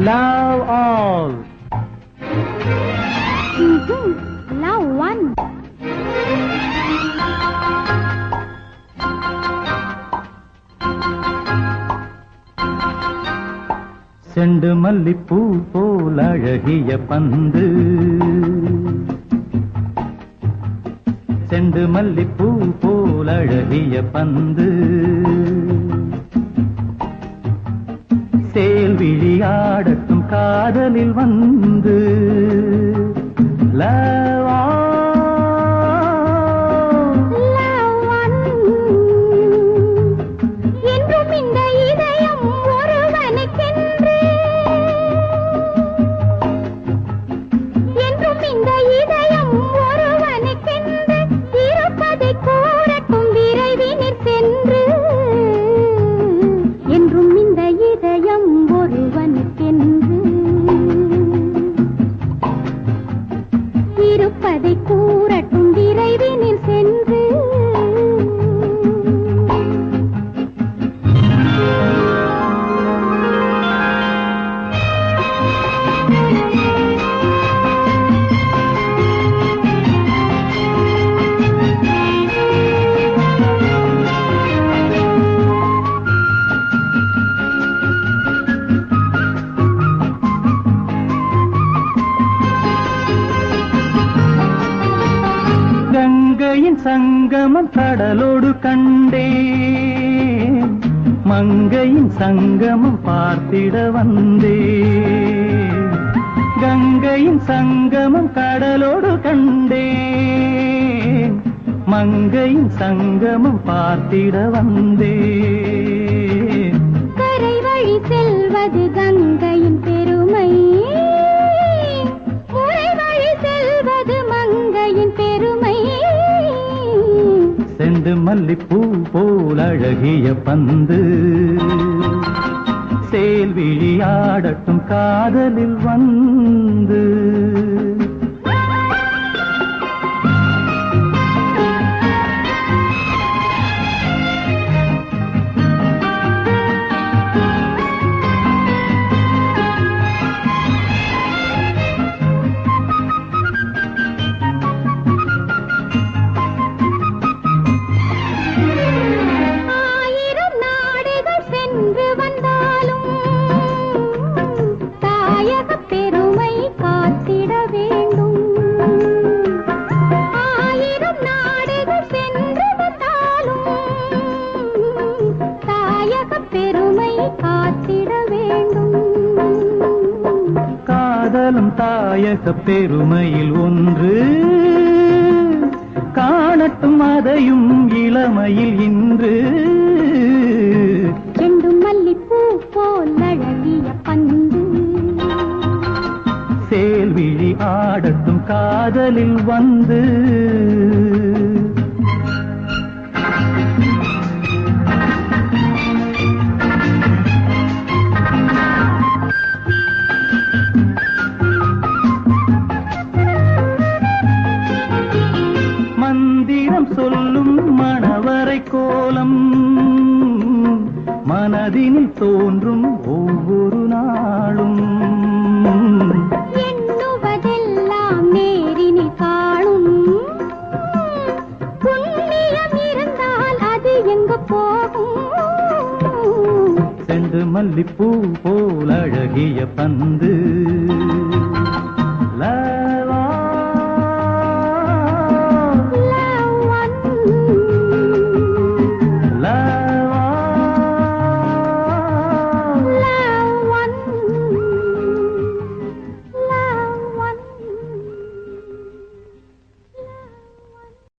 Love all. Love one. செண்டு மல்லிப்பூ போல் அழகிய பந்து, செண்டு மல்லிப்பூ போல் அழகிய பந்து, சேல் விழியாடட்டும் காதலில் வந்து. Love all. இருப்பதை கூறட்டும் விரைவினில் சென்று. கங்கையின் சங்கமம் கடலோடு கண்டேன், மங்கையின் சங்கமம் பார்த்திட வந்தேன். கங்கையின் சங்கமம் கடலோடு கண்டேன், மங்கையின் சங்கமம் பார்த்திட வந்தேன். கரை வழி செல்வது கங்கையின் பெருமை, முறை வழி செல்வது மங்கையின் பெருமை. செண்டு மல்லிப்பூ போல் அழகிய பந்து, சேல் விழியாடட்டும் காதலில் வந்து. காதலும் தாயக பெருமையில் ஒன்று காணட்டும், அதையும் இளமையில் இன்று. செண்டு மல்லிப்பூ போல் அழகிய பந்து, சேல் விழி ஆடட்டும் காதலில் வந்து. மந்திரம் சொல்லும் மணவரை கோலம் மனதினில் தோன்றும் ஒவ்வொரு நாளும். எண்ணுவதெல்லாம் நேரினில் காணும், புண்ணியம் இருந்தால் அது எங்கு போகும். செண்டு மல்லிப்பூ போல் அழகிய பந்து.